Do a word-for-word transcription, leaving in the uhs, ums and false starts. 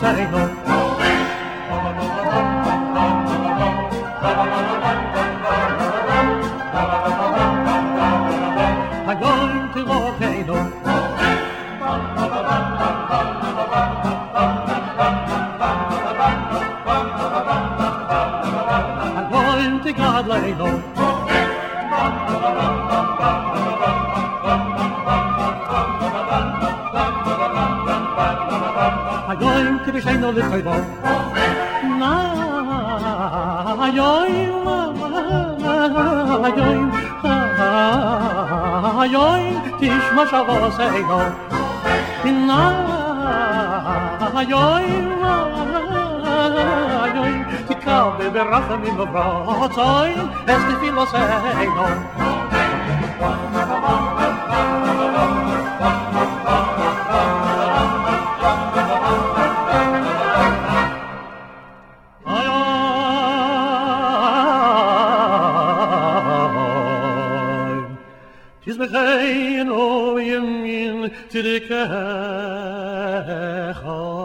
Shavoseno. I'm going to volcano. I'm going to Godley. I'm going to be saying no little boy. Na, yoy, yoy, yoy, tish ma shavoseno. Na, yoy, yoy, tikal be berachem im brotzoy, es di filoseno. Tis me gein o yemin to the